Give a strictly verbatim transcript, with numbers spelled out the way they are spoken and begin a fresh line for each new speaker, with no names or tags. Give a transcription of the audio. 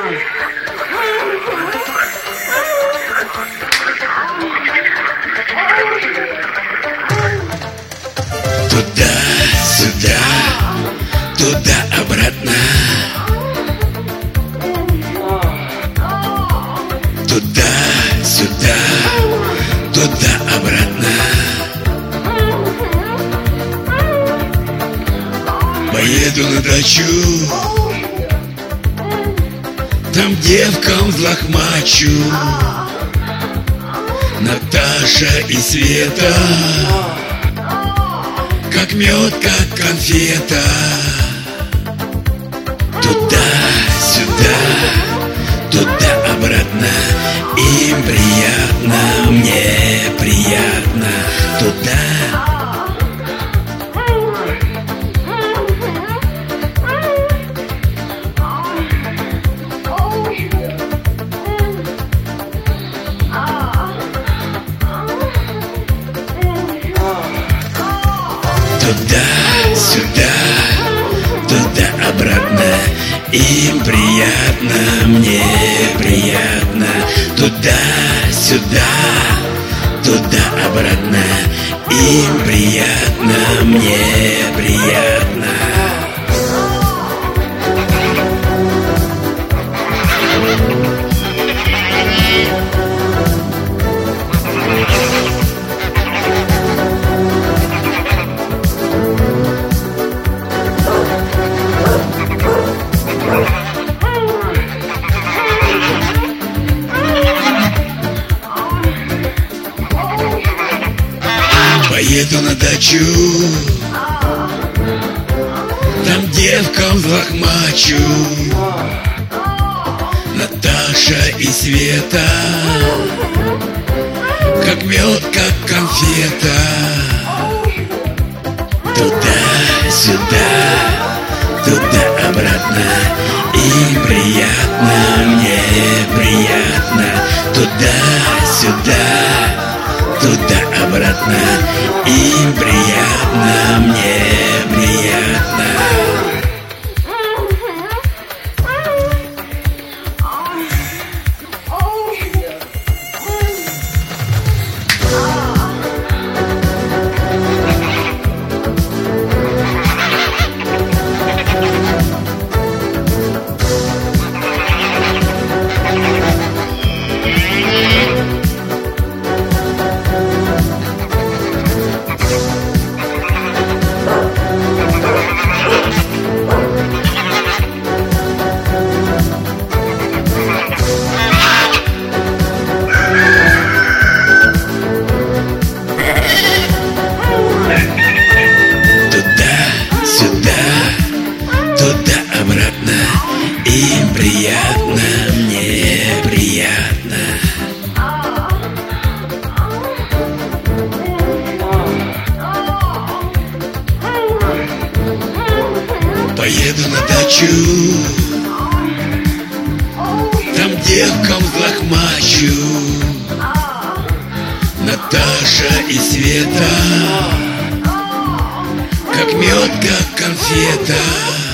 Туда-сюда, туда-обратно, туда-сюда, туда-обратно. Поеду на дачу, там девкам взлохмачу. Наташа и Света, как мед, как конфета. Туда-сюда, туда-обратно. Им приятно, мне приятно. Туда. Туда-сюда, туда-обратно. Им приятно, мне приятно. Туда-сюда, туда-обратно. Им приятно, мне приятно. Поеду на дачу, там девкам взлохмачу. Наташа и Света, как мед, как конфета. Туда-сюда, туда-обратно. Им приятно, мне приятно. Туда-сюда, туда-обратно. Им приятно, мне приятно. Туда-обратно. Им приятно, мне приятно. Поеду на дачу, там девкам взлохмачу. Наташа и Света, как мед, как конфета.